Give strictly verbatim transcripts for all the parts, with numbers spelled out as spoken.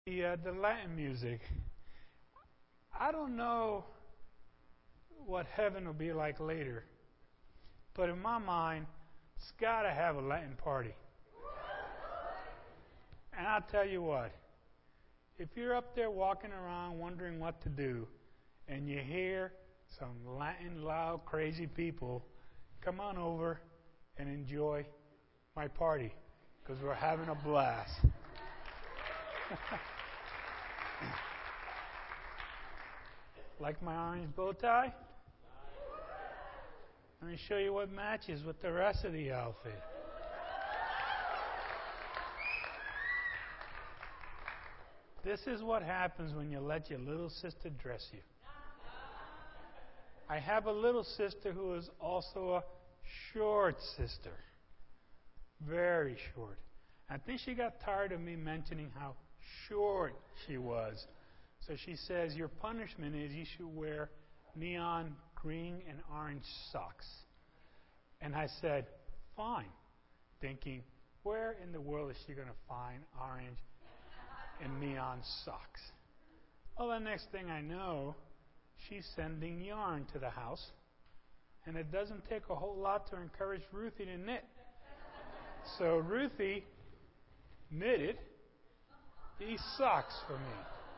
the uh, the Latin music. I don't know what heaven will be like later, but in my mind, it's got to have a Latin party. And I'll tell you what, if you're up there walking around wondering what to do, and you hear some Latin, loud, crazy people, come on over and enjoy my party, because we're having a blast. Like my orange bow tie? Let me show you what matches with the rest of the outfit. This is what happens when you let your little sister dress you. I have a little sister who is also a short sister. Very short. I think she got tired of me mentioning how short she was. So she says, your punishment is you should wear neon green and orange socks. And I said, fine. Thinking, where in the world is she going to find orange and neon socks? Well, the next thing I know, she's sending yarn to the house. And it doesn't take a whole lot to encourage Ruthie to knit. So Ruthie knitted these socks for me.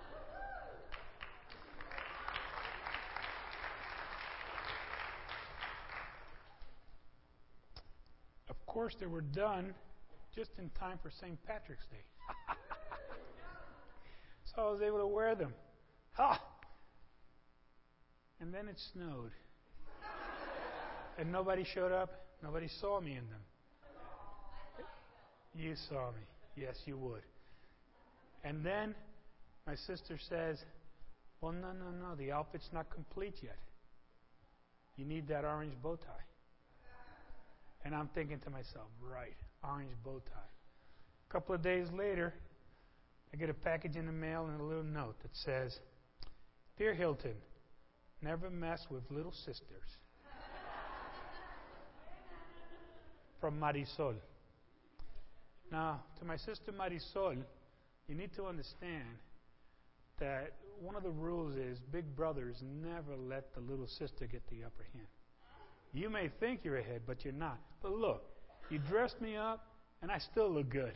Of course, they were done just in time for Saint Patrick's Day. So I was able to wear them. Ha! And then it snowed. And nobody showed up. Nobody saw me in them. You saw me. Yes, you would. And then my sister says, well, no, no, no, the outfit's not complete yet. You need that orange bow tie. And I'm thinking to myself, right, orange bow tie. A couple of days later, I get a package in the mail and a little note that says, Dear Hilton, never mess with little sisters. From Marisol. Now, to my sister Marisol, you need to understand that one of the rules is big brothers never let the little sister get the upper hand. You may think you're ahead, but you're not. But look, you dressed me up, and I still look good.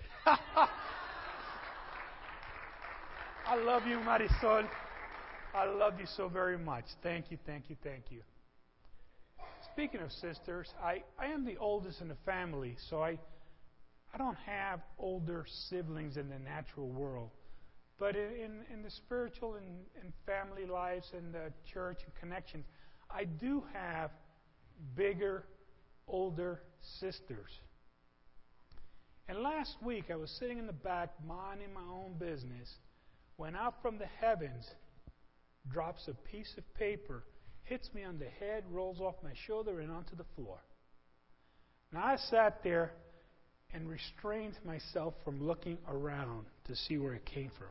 I love you, Marisol. I love you so very much. Thank you, thank you, thank you. Speaking of sisters, I, I am the oldest in the family, so I I don't have older siblings in the natural world. But in, in the spiritual and, and family lives and the church and connections, I do have bigger, older sisters. And last week, I was sitting in the back, minding my own business, when out from the heavens drops a piece of paper, hits me on the head, rolls off my shoulder, and onto the floor. Now, I sat there and restrained myself from looking around to see where it came from.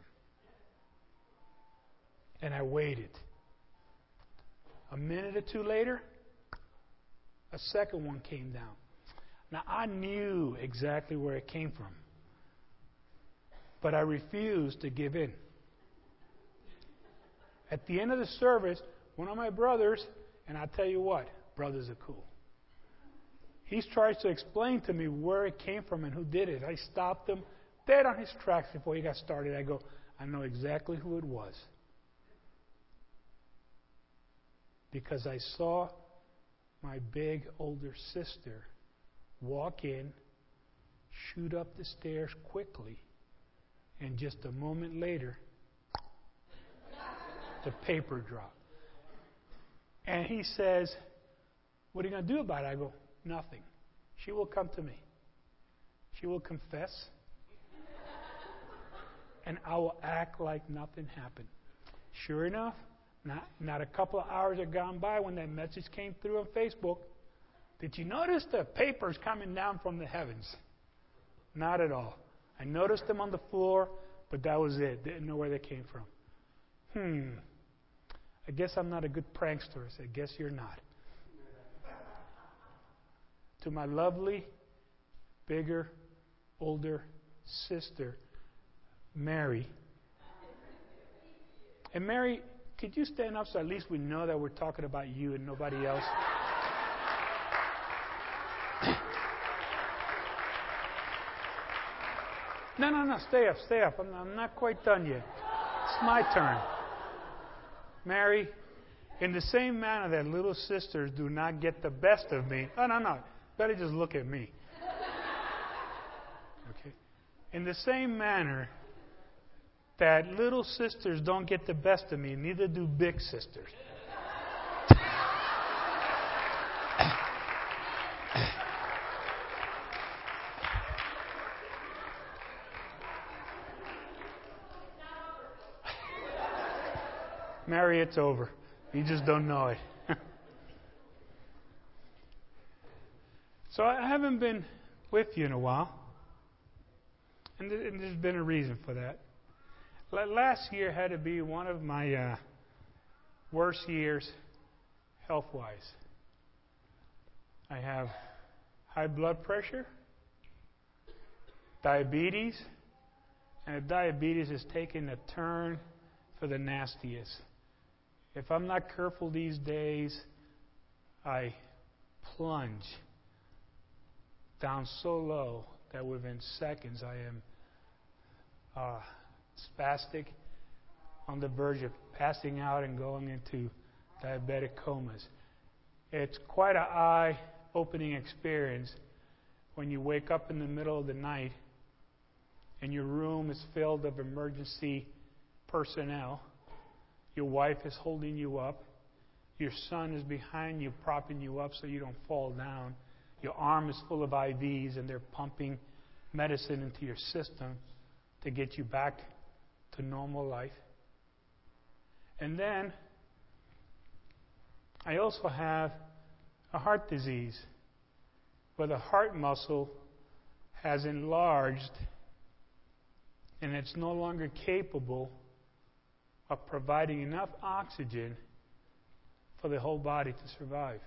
And I waited. A minute or two later, a second one came down. Now, I knew exactly where it came from, but I refused to give in. At the end of the service, one of my brothers, and I tell you what, brothers are cool. He tries to explain to me where it came from and who did it. I stopped him dead on his tracks before he got started. I go, I know exactly who it was. Because I saw my big older sister walk in, shoot up the stairs quickly, and just a moment later, the paper dropped. And he says, what are you going to do about it? I go, nothing. She will come to me. She will confess. And I will act like nothing happened. Sure enough, not, not a couple of hours had gone by when that message came through on Facebook. Did you notice the papers coming down from the heavens? Not at all. I noticed them on the floor, but that was it. Didn't know where they came from. Hmm. I guess I'm not a good prankster. I said, guess you're not. To my lovely, bigger, older sister, Mary, And Mary, could you stand up so at least we know that we're talking about you and nobody else? No, no, no. Stay up, stay up. I'm, I'm not quite done yet. It's my turn. Mary, in the same manner that little sisters do not get the best of me. Oh, no, no. Better just look at me. Okay. In the same manner that little sisters don't get the best of me, neither do big sisters. Mary, it's over. You just don't know it. So I haven't been with you in a while. And, th- and there's been a reason for that. L- last year had to be one of my uh, worst years health-wise. I have high blood pressure, diabetes, and the diabetes has taken a turn for the nastiest. If I'm not careful these days, I plunge down so low that within seconds I am uh, spastic, on the verge of passing out and going into diabetic comas. It's quite an eye-opening experience when you wake up in the middle of the night and your room is filled of emergency personnel. Your wife is holding you up. Your son is behind you, propping you up so you don't fall down. Your arm is full of I Vs, and they're pumping medicine into your system to get you back to normal life. And then I also have a heart disease where the heart muscle has enlarged and it's no longer capable of providing enough oxygen for the whole body to survive.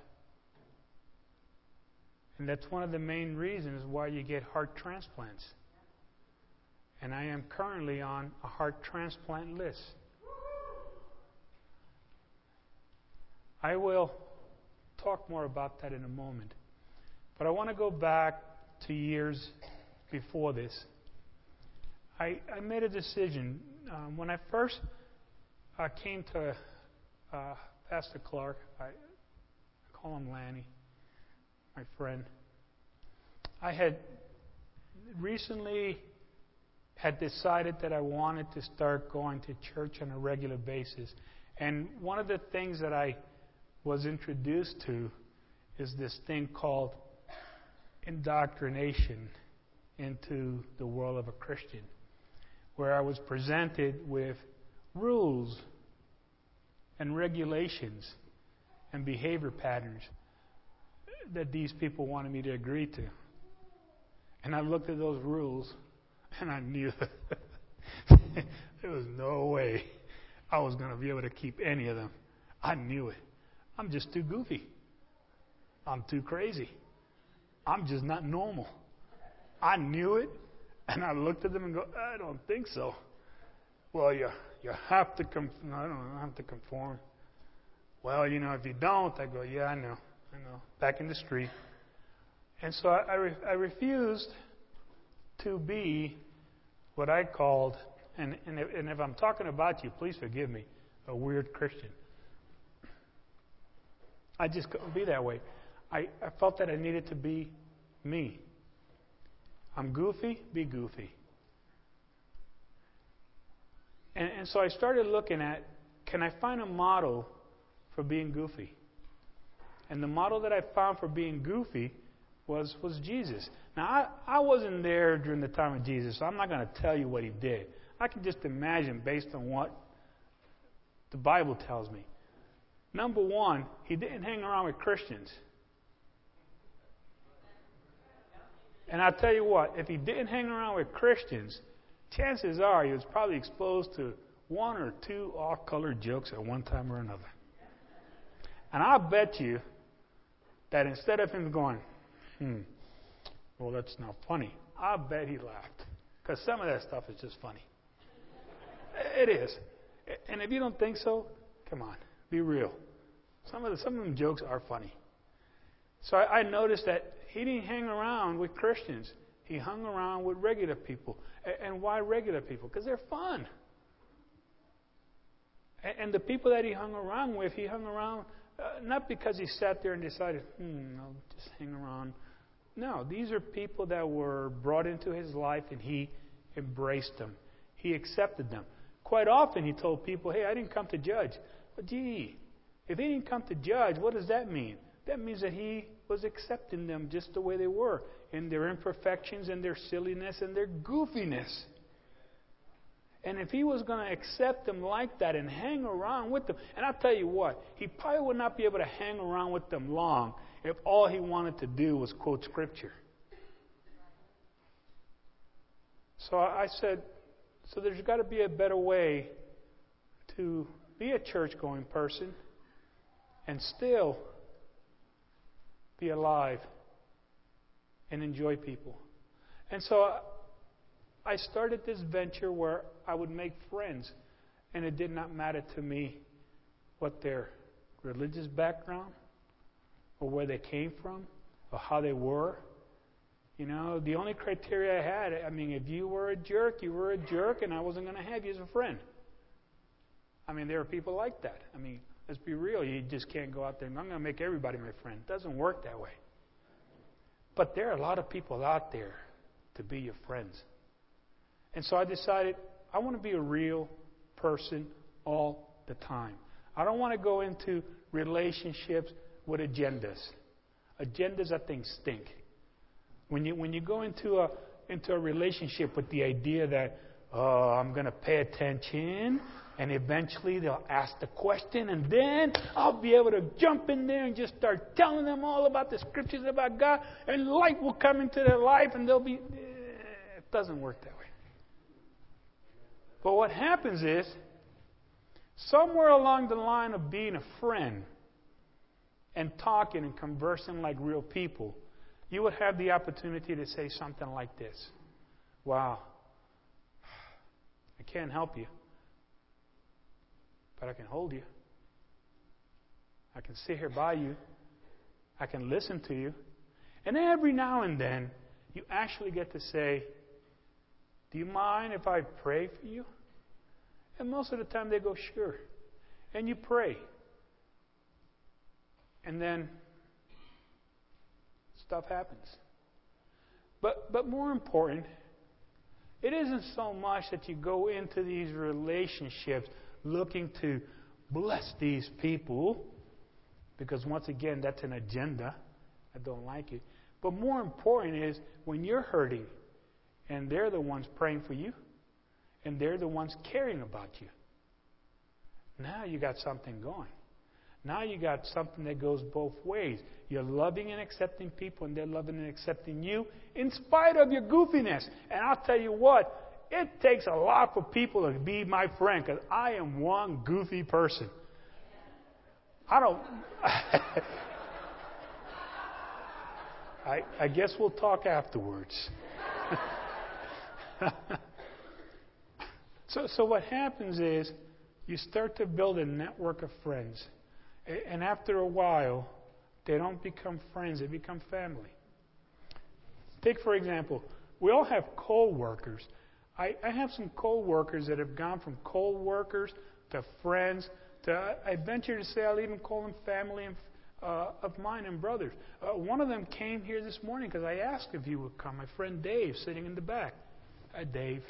And that's one of the main reasons why you get heart transplants. And I am currently on a heart transplant list. I will talk more about that in a moment. But I want to go back to years before this. I, I made a decision. Um, when I first uh, came to uh, Pastor Clark, I, I call him Lanny, my friend. I had recently had decided that I wanted to start going to church on a regular basis. And one of the things that I was introduced to is this thing called indoctrination into the world of a Christian, where I was presented with rules and regulations and behavior patterns that these people wanted me to agree to. And I looked at those rules and I knew there was no way I was going to be able to keep any of them. I knew it. I'm just too goofy. I'm too crazy. I'm just not normal. I knew it, and I looked at them and go, I don't think so. Well, you you have to conform. No, I don't have to conform. Well, you know, if you don't, I go, yeah, I know, I know. Back in the street. And so I, I, re- I refused to be what I called, and, and, if, and if I'm talking about you, please forgive me, a weird Christian. I just couldn't be that way. I, I felt that I needed to be me. I'm goofy, be goofy. And, and so I started looking at, can I find a model for being goofy? And the model that I found for being goofy was, was Jesus. Now, I, I wasn't there during the time of Jesus, so I'm not going to tell you what he did. I can just imagine based on what the Bible tells me. Number one, he didn't hang around with Christians. And I'll tell you what, if he didn't hang around with Christians, chances are he was probably exposed to one or two off-colored jokes at one time or another. And I'll bet you that instead of him going, hmm, well, that's not funny, I'll bet he laughed. Because some of that stuff is just funny. It is. And if you don't think so, come on, be real. Some of the, some of them jokes are funny. So I, I noticed that he didn't hang around with Christians. He hung around with regular people. And, and why regular people? Because they're fun. And, and the people that he hung around with, he hung around uh, not because he sat there and decided, hmm, I'll just hang around. No, these are people that were brought into his life and he embraced them. He accepted them. Quite often he told people, hey, I didn't come to judge. But gee, if he didn't come to judge, what does that mean? That means that he was accepting them just the way they were, in their imperfections and their silliness and their goofiness. And if he was going to accept them like that and hang around with them, and I'll tell you what, he probably would not be able to hang around with them long if all he wanted to do was quote Scripture. So I said, so there's got to be a better way to be a church-going person and still be alive and enjoy people. And so I started this venture where I would make friends, and it did not matter to me what their religious background or where they came from or how they were. You know, the only criteria I had, I mean, if you were a jerk, you were a jerk, and I wasn't going to have you as a friend. I mean, there are people like that. I mean, let's be real. You just can't go out there and I'm going to make everybody my friend. It doesn't work that way. But there are a lot of people out there to be your friends. And so I decided I want to be a real person all the time. I don't want to go into relationships with agendas. Agendas, I think, stink. When you when you go into a into a relationship with the idea that, oh, I'm going to pay attention, and eventually they'll ask the question, and then I'll be able to jump in there and just start telling them all about the Scriptures about God, and light will come into their life, and they'll be... Eh, it doesn't work that way. But what happens is, somewhere along the line of being a friend and talking and conversing like real people, you would have the opportunity to say something like this. Wow, I can't help you, but I can hold you. I can sit here by you. I can listen to you. And every now and then, you actually get to say, do you mind if I pray for you? And most of the time they go, sure. And you pray. And then stuff happens. But but more important, it isn't so much that you go into these relationships looking to bless these people, because once again, that's an agenda. I don't like it. But more important is when you're hurting and they're the ones praying for you and they're the ones caring about you. Now you got something going. Now you got something that goes both ways. You're loving and accepting people, and they're loving and accepting you in spite of your goofiness. And I'll tell you what, it takes a lot for people to be my friend, because I am one goofy person. I don't... I, I guess we'll talk afterwards. so, so what happens is you start to build a network of friends. And after a while, they don't become friends, they become family. Take, for example, we all have co-workers. I, I have some co-workers that have gone from co-workers to friends to, I venture to say, I'll even call them family and, uh, of mine and brothers. Uh, one of them came here this morning because I asked if he would come. My friend Dave, sitting in the back. Hi, Dave.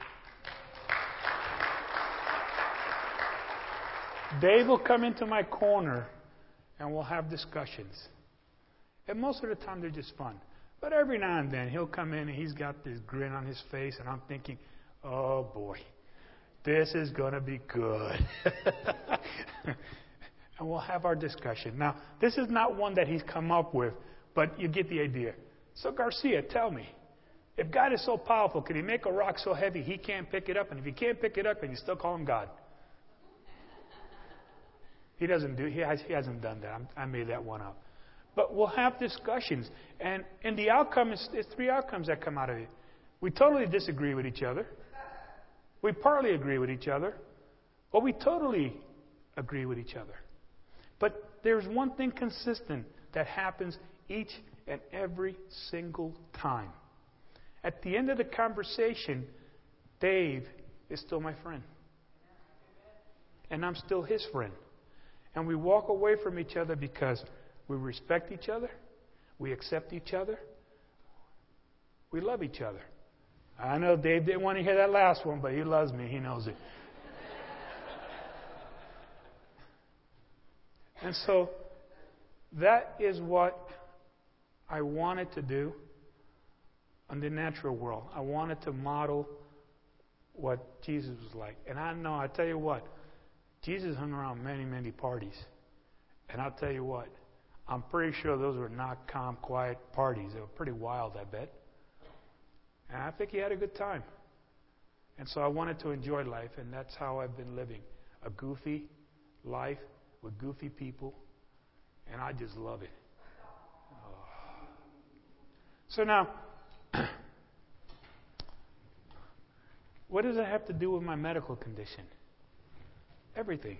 Dave will come into my corner and we'll have discussions. And most of the time they're just fun. But every now and then he'll come in and he's got this grin on his face, and I'm thinking, oh boy, this is going to be good. And we'll have our discussion. Now, this is not one that he's come up with, but you get the idea. So Garcia, tell me, if God is so powerful, can he make a rock so heavy he can't pick it up? And if he can't pick it up, can you still call him God? He doesn't do. He, has, he hasn't done that. I'm, I made that one up. But we'll have discussions, and and the outcome is there's three outcomes that come out of it. We totally disagree with each other. We partly agree with each other, Or we totally agree with each other. But there's one thing consistent that happens each and every single time. At the end of the conversation, Dave is still my friend. And I'm still his friend. And we walk away from each other because we respect each other, we accept each other, we love each other. I know Dave didn't want to hear that last one, but he loves me. He knows it. And so that is what I wanted to do in the natural world. I wanted to model what Jesus was like. And I know, I tell you what, Jesus hung around many, many parties. And I'll tell you what, I'm pretty sure those were not calm, quiet parties. They were pretty wild, I bet. And I think he had a good time. And so I wanted to enjoy life, and that's how I've been living. A goofy life with goofy people, and I just love it. Oh. So now, what does that have to do with my medical condition? Everything.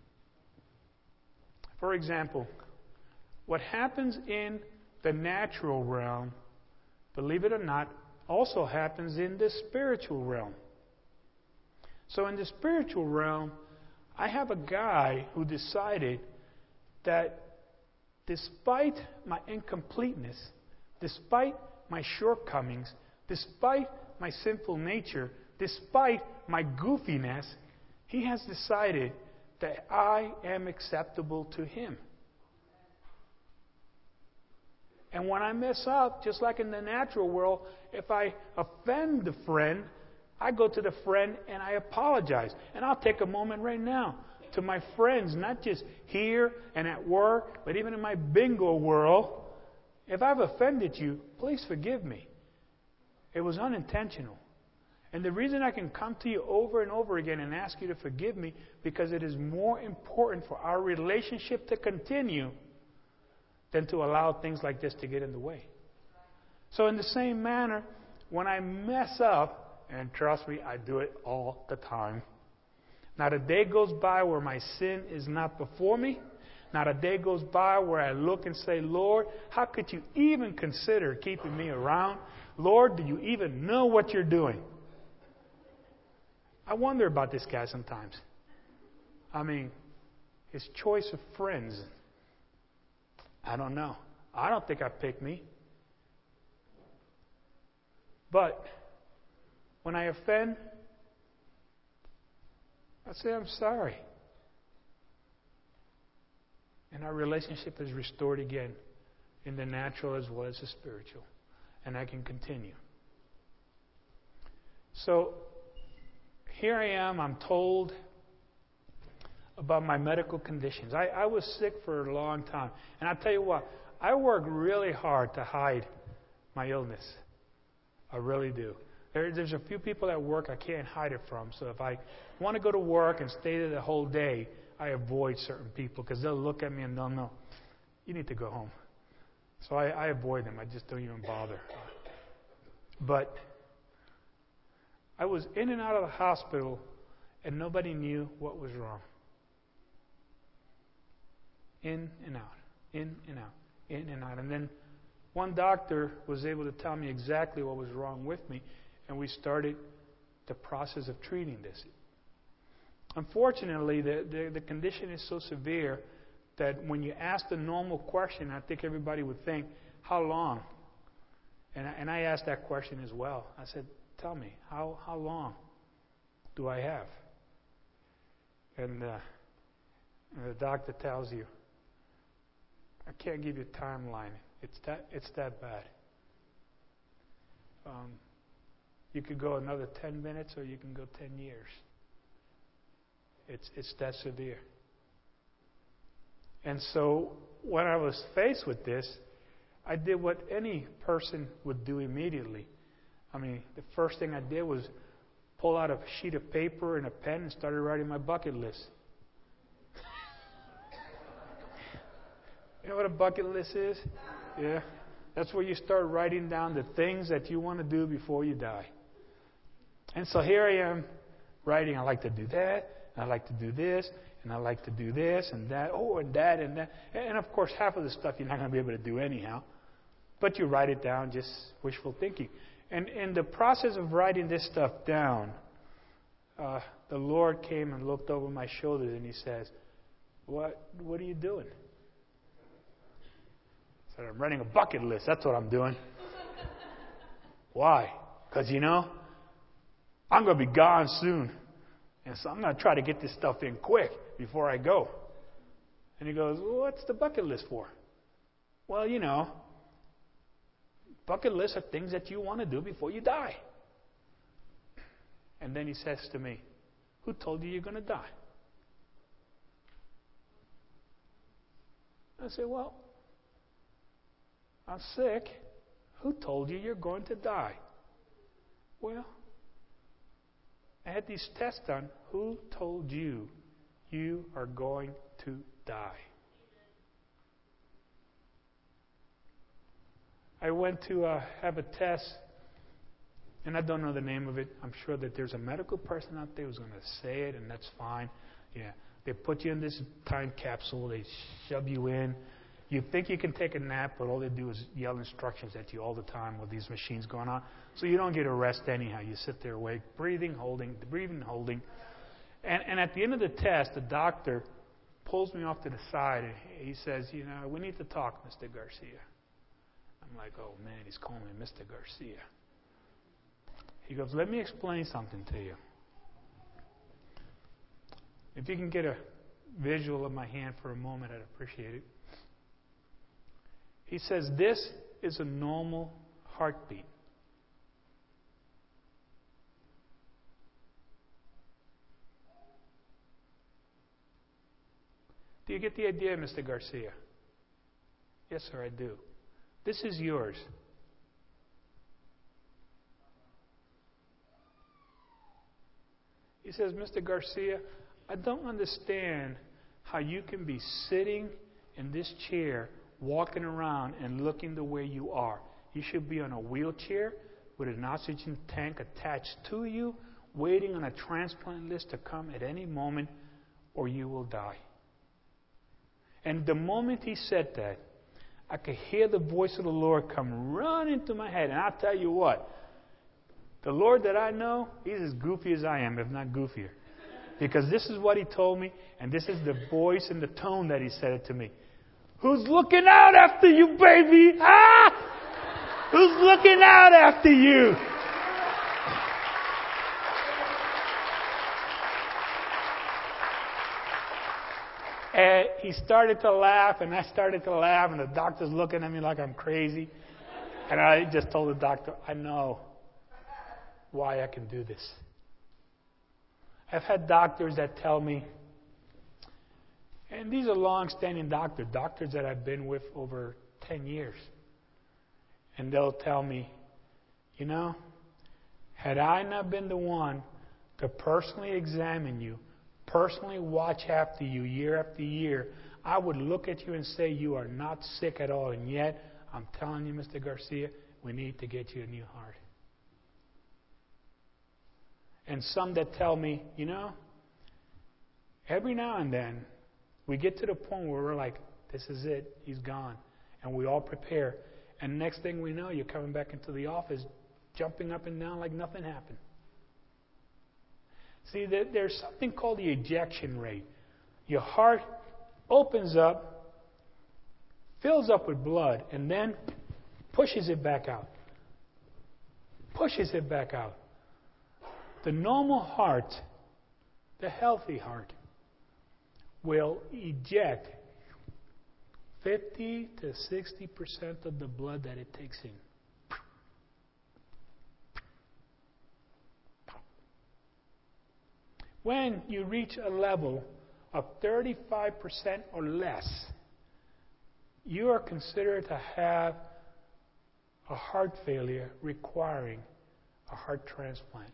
For example, what happens in the natural realm, believe it or not, also happens in the spiritual realm. So in the spiritual realm, I have a guy who decided that despite my incompleteness, despite my shortcomings, despite my sinful nature, despite my goofiness, he has decided that I am acceptable to him. And when I mess up, just like in the natural world, if I offend the friend, I go to the friend and I apologize. And I'll take a moment right now to my friends, not just here and at work, but even in my bingo world. If I've offended you, please forgive me. It was unintentional. And the reason I can come to you over and over again and ask you to forgive me, because it is more important for our relationship to continue than to allow things like this to get in the way. So in the same manner, when I mess up, and trust me, I do it all the time. Not a day goes by where my sin is not before me. Not a day goes by where I look and say, Lord, how could you even consider keeping me around? Lord, do you even know what you're doing? I wonder about this guy sometimes. I mean, his choice of friends. I don't know. I don't think I picked me. But when I offend, I say, I'm sorry. And our relationship is restored again in the natural as well as the spiritual. And I can continue. So here I am, I'm told about my medical conditions. I, I was sick for a long time. And I'll tell you what, I work really hard to hide my illness. I really do. There, there's a few people at work I can't hide it from. So if I want to go to work and stay there the whole day, I avoid certain people because they'll look at me and they'll know, you need to go home. So I, I avoid them. I just don't even bother. But I was in and out of the hospital and nobody knew what was wrong. In and out, in and out, in and out. And then one doctor was able to tell me exactly what was wrong with me, and we started the process of treating this. Unfortunately, the, the, the condition is so severe that when you ask the normal question, I think everybody would think, how long? And I, and I asked that question as well. I said, tell me, how, how long do I have? And, uh, and the doctor tells you, I can't give you a timeline. It's that, it's that bad. Um, you could go another ten minutes or you can go ten years. It's, it's that severe. And so when I was faced with this, I did what any person would do immediately. I mean, the first thing I did was pull out a sheet of paper and a pen and started writing my bucket list. You know what a bucket list is? Yeah. That's where you start writing down the things that you want to do before you die. And so here I am writing, I like to do that, and I like to do this, and I like to do this, and that, oh, and that, and that. And, of course, half of the stuff you're not going to be able to do anyhow. But you write it down, just wishful thinking. And in the process of writing this stuff down, uh, the Lord came and looked over my shoulders, and He says, What, what are you doing? I said, I'm writing a bucket list. That's what I'm doing. Why? Because, you know, I'm going to be gone soon. And so I'm going to try to get this stuff in quick before I go. And he goes, well, what's the bucket list for? Well, you know, bucket lists are things that you want to do before you die. And then he says to me, who told you you're going to die? I said, well, I'm sick. Who told you you're going to die? Well, I had these tests done. Who told you you are going to die? I went to uh, have a test, and I don't know the name of it. I'm sure that there's a medical person out there who's going to say it, and that's fine. Yeah, they put you in this time capsule. They shove you in. You think you can take a nap, but all they do is yell instructions at you all the time with these machines going on. So you don't get a rest anyhow. You sit there awake, breathing, holding, breathing, holding. And, and at the end of the test, the doctor pulls me off to the side, and he says, you know, we need to talk, Mister Garcia. I'm like, oh, man, he's calling me Mister Garcia. He goes, let me explain something to you. If you can get a visual of my hand for a moment, I'd appreciate it. He says, this is a normal heartbeat. Do you get the idea, Mister Garcia? Yes, sir, I do. This is yours. He says, Mister Garcia, I don't understand how you can be sitting in this chair, walking around and looking the way you are. You should be on a wheelchair with an oxygen tank attached to you, waiting on a transplant list to come at any moment, or you will die. And the moment he said that, I could hear the voice of the Lord come running to my head. And I'll tell you what, the Lord that I know, He's as goofy as I am, if not goofier. Because this is what He told me, and this is the voice and the tone that He said it to me. Who's looking out after you, baby? Ah! Who's looking out after you? And he started to laugh, and I started to laugh, and the doctor's looking at me like I'm crazy. And I just told the doctor, I know why I can do this. I've had doctors that tell me, and these are long-standing doctors, doctors that I've been with over ten years. And they'll tell me, you know, had I not been the one to personally examine you, personally watch after you year after year, I would look at you and say you are not sick at all. And yet, I'm telling you, Mister Garcia, we need to get you a new heart. And some that tell me, you know, every now and then, we get to the point where we're like, this is it, he's gone. And we all prepare. And next thing we know, you're coming back into the office, jumping up and down like nothing happened. See, there's something called the ejection rate. Your heart opens up, fills up with blood, and then pushes it back out. Pushes it back out. The normal heart, the healthy heart, will eject fifty to sixty percent of the blood that it takes in. When you reach a level of thirty-five percent or less, you are considered to have a heart failure requiring a heart transplant.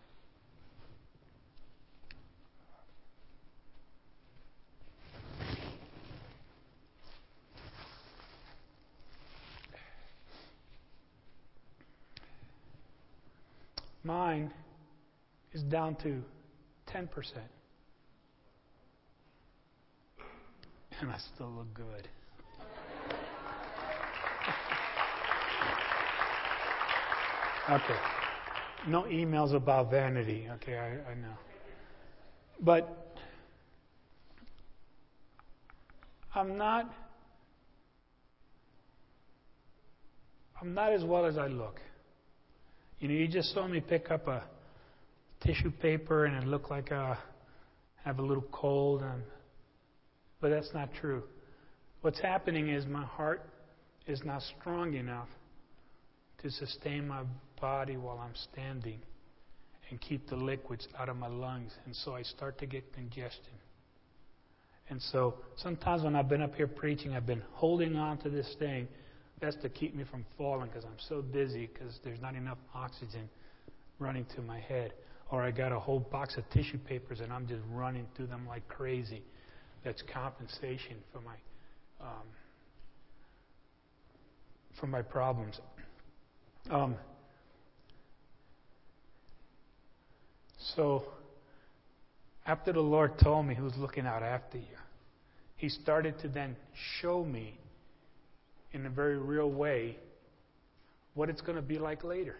Mine is down to ten percent. And I still look good. Okay. No emails about vanity. Okay, I, I know. But I'm not I'm not as well as I look. You know, you just saw me pick up a tissue paper and it looked like I have a little cold, and, but that's not true. What's happening is my heart is not strong enough to sustain my body while I'm standing and keep the liquids out of my lungs, and so I start to get congestion. And so sometimes when I've been up here preaching, I've been holding on to this thing. That's to keep me from falling because I'm so dizzy because there's not enough oxygen running to my head. Or I got a whole box of tissue papers and I'm just running through them like crazy. That's compensation for my um, for my problems. Um, so after the Lord told me He was looking out after you, He started to then show me in a very real way what it's going to be like later.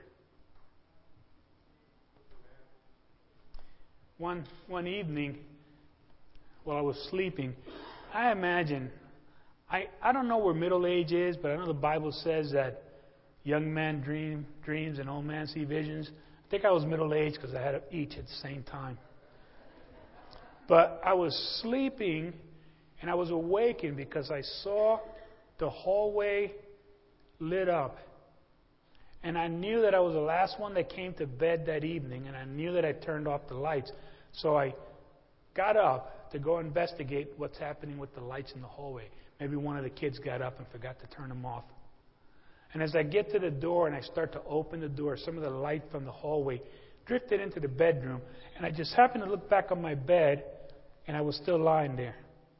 One one evening, while I was sleeping, I imagine, I, I don't know where middle age is, but I know the Bible says that young men dream dreams and old men see visions. I think I was middle aged because I had each at the same time. But I was sleeping and I was awakened because I saw the hallway lit up. And I knew that I was the last one that came to bed that evening, and I knew that I turned off the lights. So I got up to go investigate what's happening with the lights in the hallway. Maybe one of the kids got up and forgot to turn them off. And as I get to the door and I start to open the door, some of the light from the hallway drifted into the bedroom, and I just happened to look back on my bed, and I was still lying there.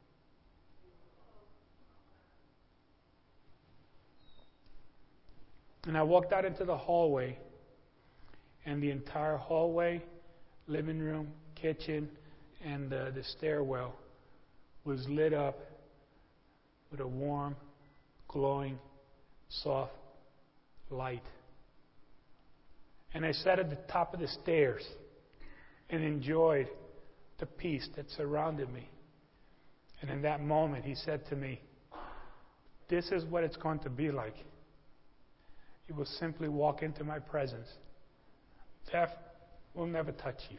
And I walked out into the hallway, and the entire hallway, living room, kitchen, and uh, the stairwell was lit up with a warm, glowing, soft light. And I sat at the top of the stairs and enjoyed the peace that surrounded me. And in that moment, He said to me, "This is what it's going to be like. You will simply walk into my presence. Death will never touch you."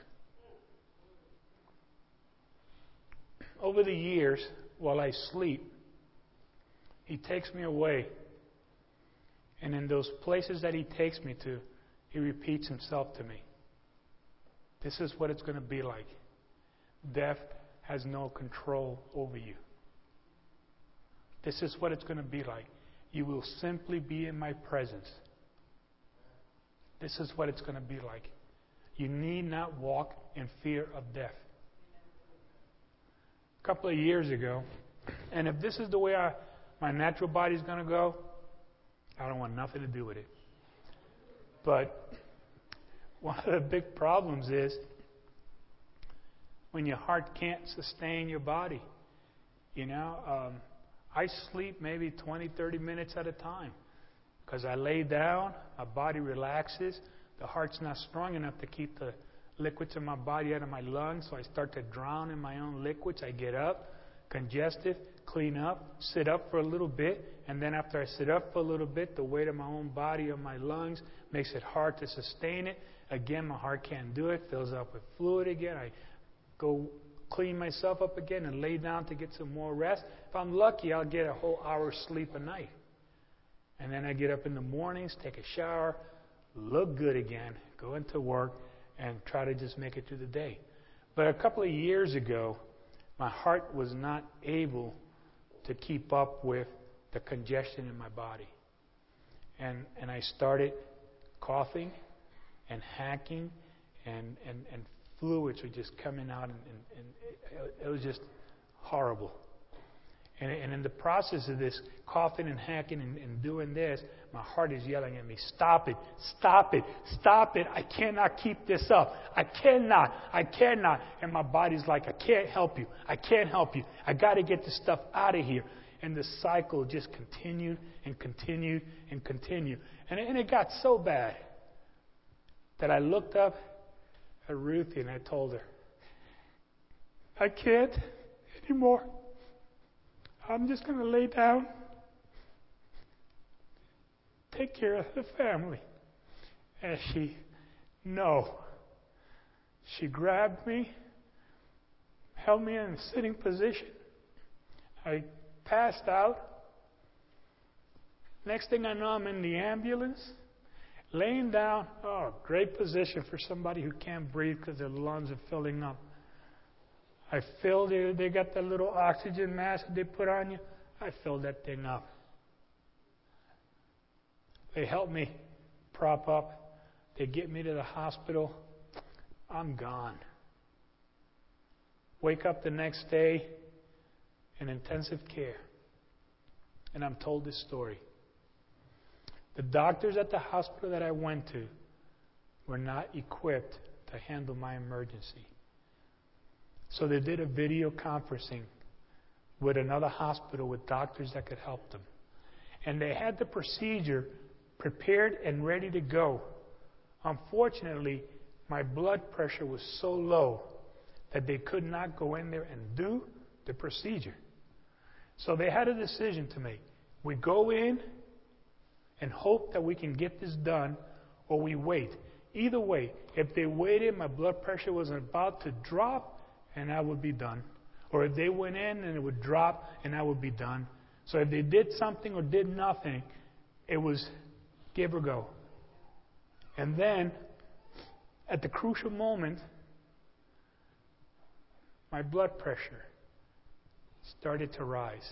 Over the years, while I sleep, He takes me away. And in those places that He takes me to, He repeats Himself to me. This is what it's going to be like. Death has no control over you. This is what it's going to be like. You will simply be in my presence. This is what it's going to be like. You need not walk in fear of death. A couple of years ago, and if this is the way I, my natural body is going to go, I don't want nothing to do with it. But one of the big problems is when your heart can't sustain your body. You know, um, I sleep maybe twenty, thirty minutes at a time because I lay down, my body relaxes, the heart's not strong enough to keep the liquids in my body out of my lungs, so I start to drown in my own liquids. I get up, congested, clean up, sit up for a little bit, and then after I sit up for a little bit, the weight of my own body on my lungs makes it hard to sustain it. Again, my heart can't do it, fills up with fluid again. I go clean myself up again and lay down to get some more rest. If I'm lucky, I'll get a whole hour's sleep a night. And then I get up in the mornings, take a shower, look good again, go into work, and try to just make it through the day. But a couple of years ago, my heart was not able to keep up with the congestion in my body. And and I started coughing and hacking, and, and, and fluids were just coming out, and, and, and it, it was just horrible. And, and in the process of this coughing and hacking and, and doing this, my heart is yelling at me, stop it, stop it, stop it. I cannot keep this up. I cannot, I cannot. And my body's like, I can't help you. I can't help you. I got to get this stuff out of here. And the cycle just continued and continued and continued. And, and it got so bad that I looked up at Ruthie and I told her, I can't anymore. I'm just going to lay down, take care of the family. And she, no. She grabbed me, held me in a sitting position. I passed out. Next thing I know, I'm in the ambulance, laying down. Oh, great position for somebody who can't breathe because their lungs are filling up. I filled it. They got that little oxygen mask that they put on you. I filled that thing up. They helped me prop up. They get me to the hospital. I'm gone. Wake up the next day in intensive care. And I'm told this story. The doctors at the hospital that I went to were not equipped to handle my emergency. So they did a video conferencing with another hospital with doctors that could help them. And they had the procedure prepared and ready to go. Unfortunately, my blood pressure was so low that they could not go in there and do the procedure. So they had a decision to make. We go in and hope that we can get this done, or we wait. Either way, if they waited, my blood pressure was about to drop, and I would be done. Or if they went in and it would drop and I would be done. So if they did something or did nothing, it was give or go. And then, at the crucial moment, my blood pressure started to rise.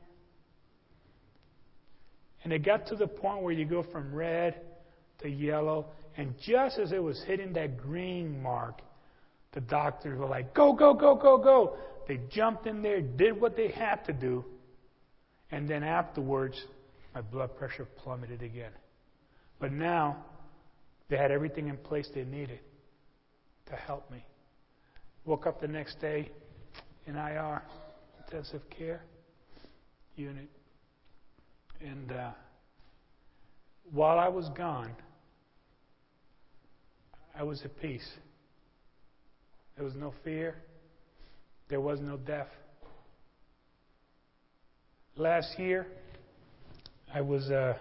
And it got to the point where you go from red to yellow, and just as it was hitting that green mark, the doctors were like, go, go, go, go, go. They jumped in there, did what they had to do, and then afterwards, my blood pressure plummeted again. But now, they had everything in place they needed to help me. Woke up the next day in I R, intensive care unit. And uh, while I was gone, I was at peace. There was no fear. There was no death. Last year, I was uh,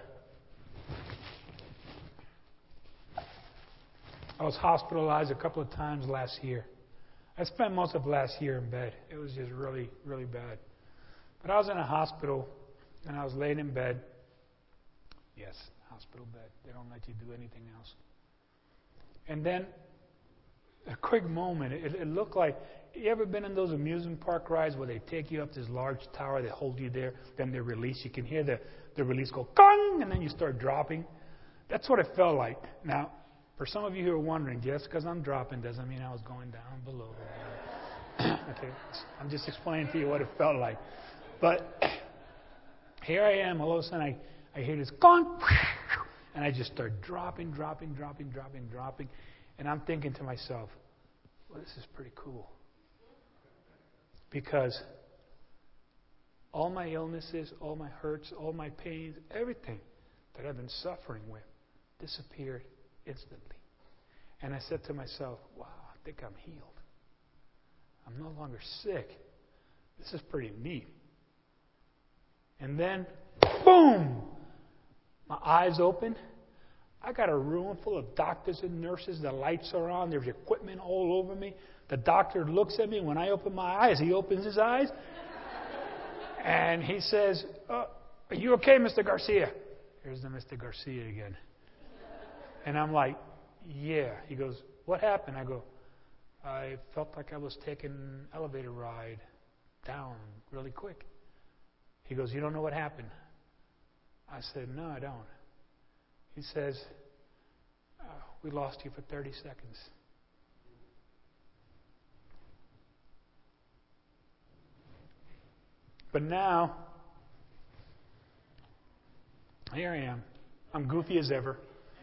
I was hospitalized a couple of times last year. I spent most of last year in bed. It was just really, really bad. But I was in a hospital, and I was laying in bed. Yes, hospital bed. They don't let you do anything else. And then, a quick moment, it, it looked like, you ever been in those amusement park rides where they take you up this large tower, they hold you there, then they release. You can hear the, the release go, gong, and then you start dropping. That's what it felt like. Now, for some of you who are wondering, just because I'm dropping doesn't mean I was going down below. Okay, I'm just explaining to you what it felt like. But here I am, all of a sudden I, I hear this gong, and I just start dropping, dropping, dropping, dropping, dropping. And I'm thinking to myself, well, this is pretty cool. Because all my illnesses, all my hurts, all my pains, everything that I've been suffering with disappeared instantly. And I said to myself, wow, I think I'm healed. I'm no longer sick. This is pretty neat. And then, boom! My eyes open. I got a room full of doctors and nurses. The lights are on. There's equipment all over me. The doctor looks at me. When I open my eyes, he opens his eyes. And he says, oh, are you okay, Mister Garcia? Here's the Mister Garcia again. And I'm like, yeah. He goes, what happened? I go, I felt like I was taking an elevator ride down really quick. He goes, you don't know what happened? I said, no, I don't. He says, oh, we lost you for thirty seconds. But now, here I am. I'm goofy as ever.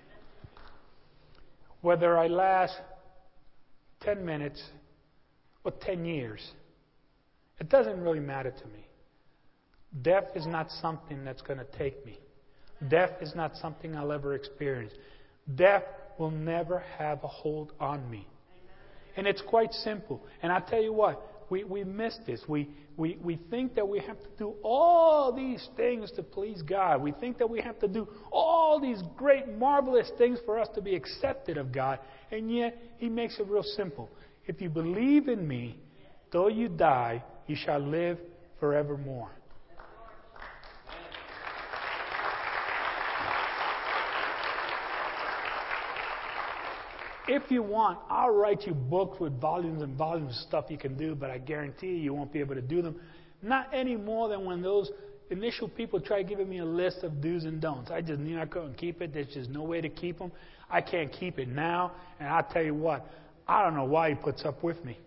Whether I last ten minutes or ten years, it doesn't really matter to me. Death is not something that's going to take me. Death is not something I'll ever experience. Death will never have a hold on me. And it's quite simple. And I tell you what, we, we miss this. We, we, we think that we have to do all these things to please God. We think that we have to do all these great, marvelous things for us to be accepted of God. And yet, He makes it real simple. If you believe in me, though you die, you shall live forevermore. If you want, I'll write you books with volumes and volumes of stuff you can do, but I guarantee you, you won't be able to do them. Not any more than when those initial people tried giving me a list of do's and don'ts. I just knew I couldn't keep it. There's just no way to keep them. I can't keep it now. And I'll tell you what, I don't know why He puts up with me.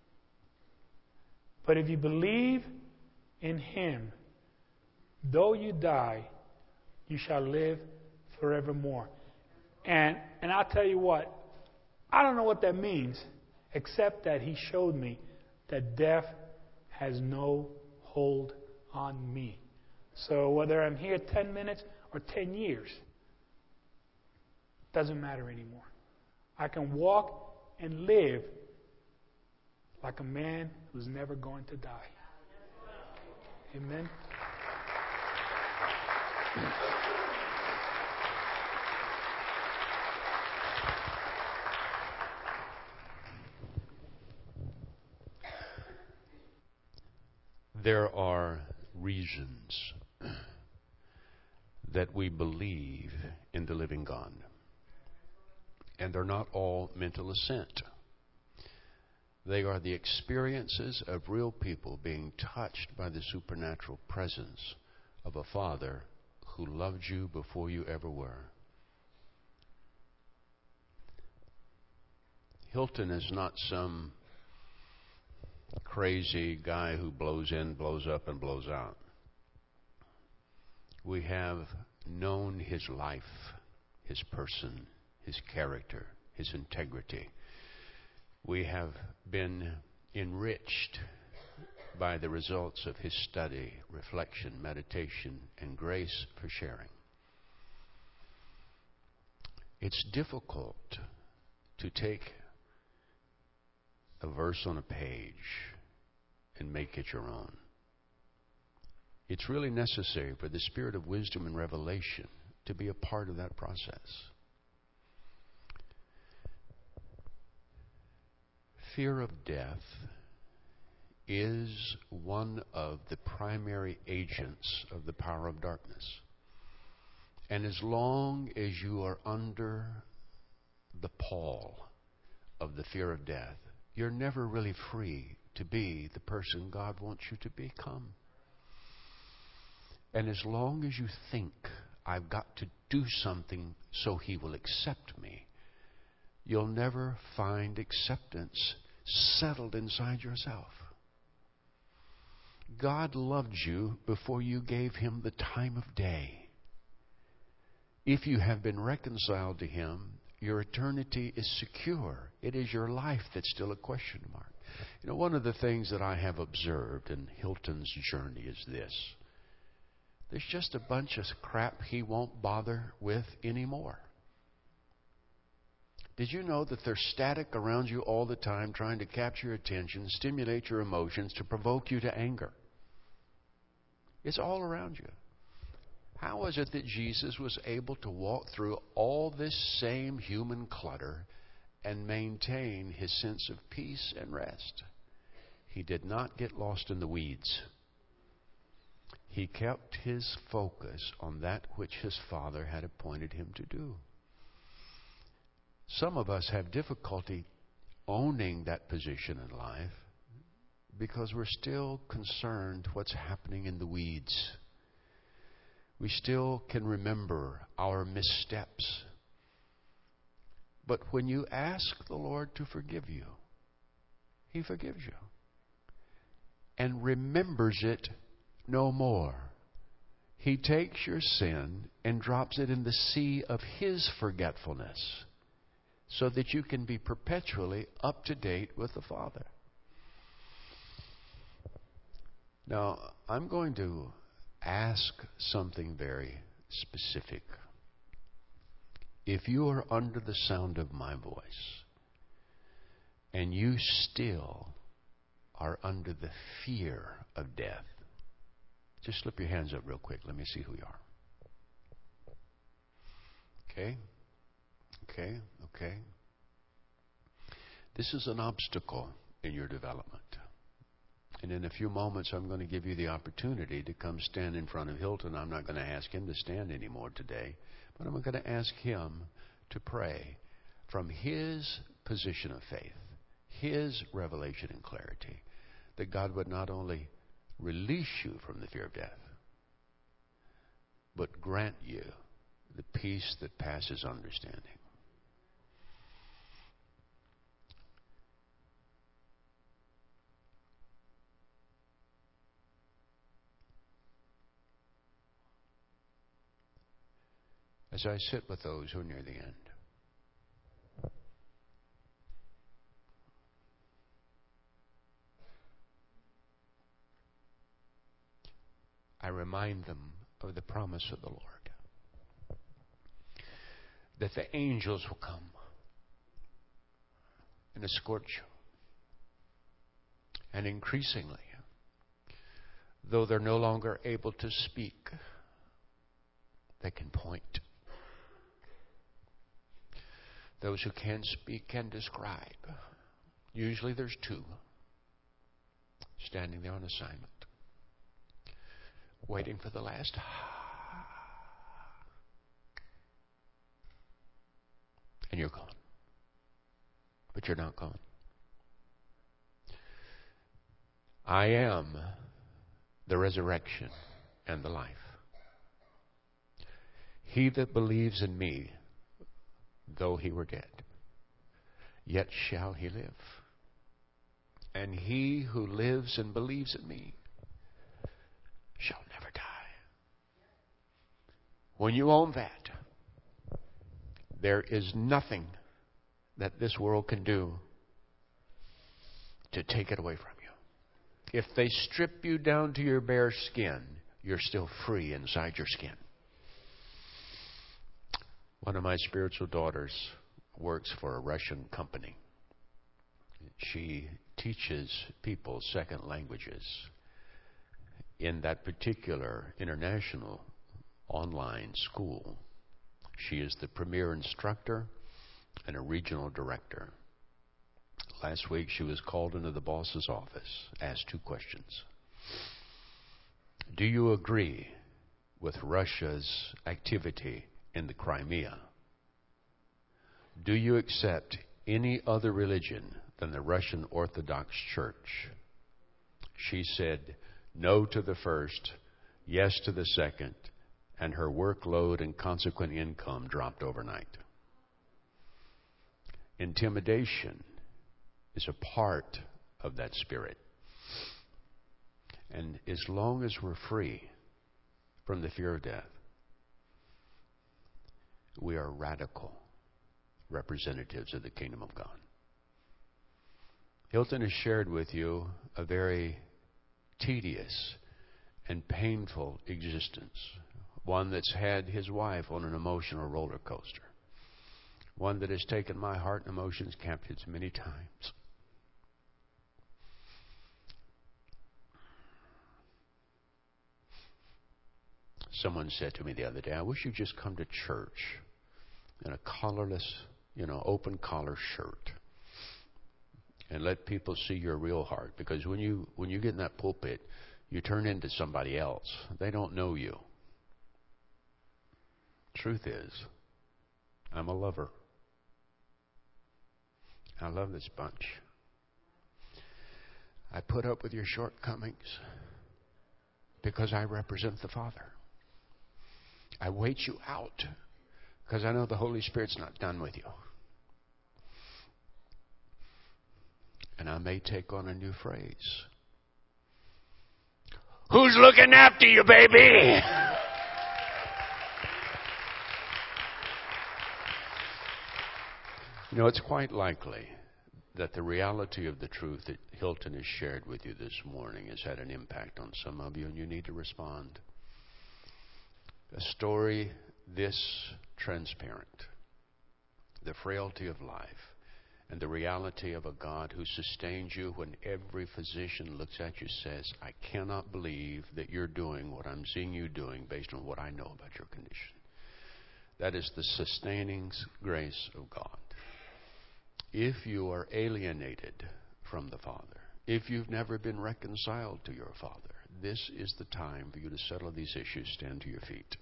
But if you believe in Him, though you die, you shall live forevermore. And and I'll tell you what, I don't know what that means, except that He showed me that death has no hold on me. So whether I'm here ten minutes or ten years, doesn't matter anymore. I can walk and live like a man who's never going to die. Amen. There are reasons that we believe in the living God, and they're not all mental assent. They are the experiences of real people being touched by the supernatural presence of a Father who loved you before you ever were. Hilton is not some crazy guy who blows in, blows up, and blows out. We have known his life, his person, his character, his integrity. We have been enriched by the results of his study, reflection, meditation, and grace for sharing. It's difficult to take a verse on a page and make it your own. It's really necessary for the spirit of wisdom and revelation to be a part of that process. Fear of death is one of the primary agents of the power of darkness. And as long as you are under the pall of the fear of death, you're never really free to be the person God wants you to become. And as long as you think, I've got to do something so He will accept me, you'll never find acceptance settled inside yourself. God loved you before you gave Him the time of day. If you have been reconciled to Him, your eternity is secure. It is your life that's still a question mark. You know, one of the things that I have observed in Hilton's journey is this. There's just a bunch of crap he won't bother with anymore. Did you know that they're static around you all the time, trying to capture your attention, stimulate your emotions, to provoke you to anger? It's all around you. How is it that Jesus was able to walk through all this same human clutter and maintain His sense of peace and rest? He did not get lost in the weeds. He kept His focus on that which His Father had appointed Him to do. Some of us have difficulty owning that position in life because we're still concerned what's happening in the weeds. We still can remember our missteps. But when you ask the Lord to forgive you, He forgives you and remembers it no more. He takes your sin and drops it in the sea of His forgetfulness so that you can be perpetually up to date with the Father. Now, I'm going to ask something very specific. If you are under the sound of my voice and you still are under the fear of death, just slip your hands up real quick. Let me see who you are. Okay? Okay? Okay? This is an obstacle in your development. And in a few moments, I'm going to give you the opportunity to come stand in front of Hilton. I'm not going to ask him to stand anymore today, but I'm going to ask him to pray from his position of faith, his revelation and clarity, that God would not only release you from the fear of death, but grant you the peace that passes understanding. As I sit with those who are near the end, I remind them of the promise of the Lord, that the angels will come and escort you. And increasingly, though they're no longer able to speak, they can point. Those who can speak can describe. Usually there's two standing there on assignment, waiting for the last. And you're gone. But you're not gone. I am the resurrection and the life. He that believes in me, though he were dead, yet shall he live. And he who lives and believes in me shall never die. When you own that, there is nothing that this world can do to take it away from you. If they strip you down to your bare skin, you're still free inside your skin. One of my spiritual daughters works for a Russian company. She teaches people second languages. In that particular international online school, she is the premier instructor and a regional director. Last week she was called into the boss's office, asked two questions. Do you agree with Russia's activity in the Crimea? Do you accept any other religion than the Russian Orthodox Church? She said no to the first, yes to the second, and her workload and consequent income dropped overnight. Intimidation is a part of that spirit. And as long as we're free from the fear of death, we are radical representatives of the kingdom of God. Hilton has shared with you a very tedious and painful existence. One that's had his wife on an emotional roller coaster. One that has taken my heart and emotions captive many times. Someone said to me the other day, I wish you'd just come to church in a collarless, you know, open collar shirt and let people see your real heart. Because when you when you get in that pulpit, you turn into somebody else. They don't know you. Truth is, I'm a lover. I love this bunch. I put up with your shortcomings because I represent the Father. I wait you out because I know the Holy Spirit's not done with you. And I may take on a new phrase. Who's looking after you, baby? You know, it's quite likely that the reality of the truth that Hilton has shared with you this morning has had an impact on some of you, and you need to respond. A story this transparent, the frailty of life, and the reality of a God who sustains you when every physician looks at you and says, I cannot believe that you're doing what I'm seeing you doing based on what I know about your condition. That is the sustaining grace of God. If you are alienated from the Father, if you've never been reconciled to your Father, this is the time for you to settle these issues. Stand to your feet.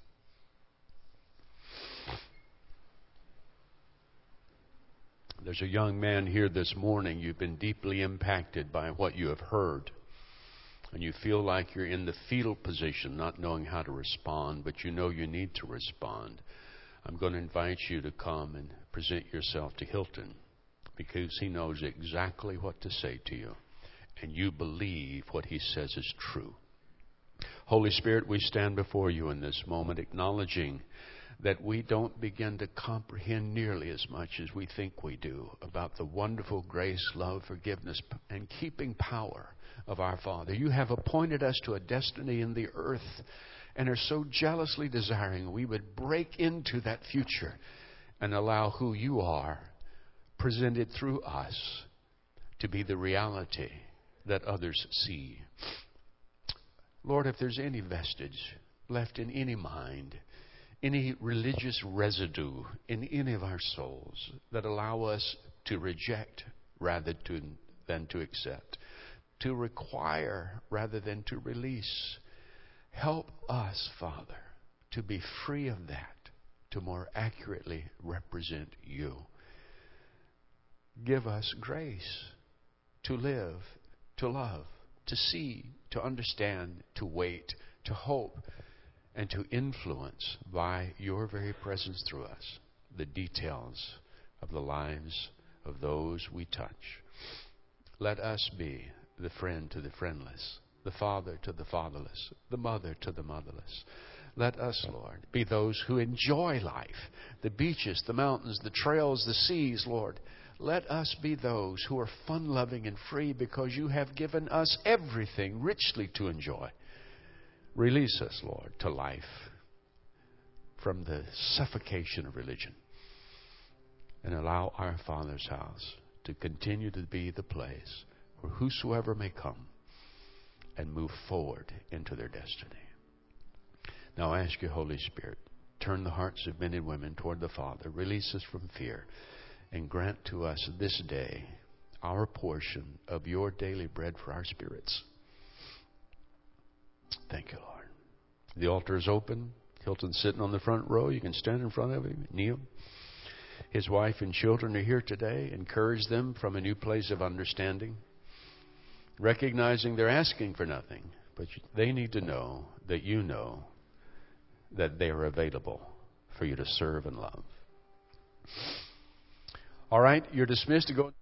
There's a young man here this morning. You've been deeply impacted by what you have heard. And you feel like you're in the fetal position, not knowing how to respond, but you know you need to respond. I'm going to invite you to come and present yourself to Hilton, because he knows exactly what to say to you, and you believe what he says is true. Holy Spirit, we stand before you in this moment, acknowledging that we don't begin to comprehend nearly as much as we think we do about the wonderful grace, love, forgiveness, and keeping power of our Father. You have appointed us to a destiny in the earth and are so jealously desiring we would break into that future and allow who you are presented through us to be the reality that others see. Lord, if there's any vestige left in any mind, any religious residue in any of our souls that allow us to reject rather to, than to accept, to require rather than to release, help us, Father, to be free of that, to more accurately represent you. Give us grace to live, to love, to see, to understand, to wait, to hope, and to influence by your very presence through us the details of the lives of those we touch. Let us be the friend to the friendless, the father to the fatherless, the mother to the motherless. Let us, Lord, be those who enjoy life, the beaches, the mountains, the trails, the seas, Lord. Let us be those who are fun-loving and free because you have given us everything richly to enjoy. Release us, Lord, to life from the suffocation of religion, and allow our Father's house to continue to be the place where whosoever may come and move forward into their destiny. Now I ask you, Holy Spirit, turn the hearts of men and women toward the Father. Release us from fear, and grant to us this day our portion of your daily bread for our spirits. Thank you, Lord. The altar is open. Hilton's sitting on the front row. You can stand in front of him, kneel. His wife and children are here today. Encourage them from a new place of understanding, recognizing they're asking for nothing, but they need to know that you know that they are available for you to serve and love. All right, you're dismissed to go.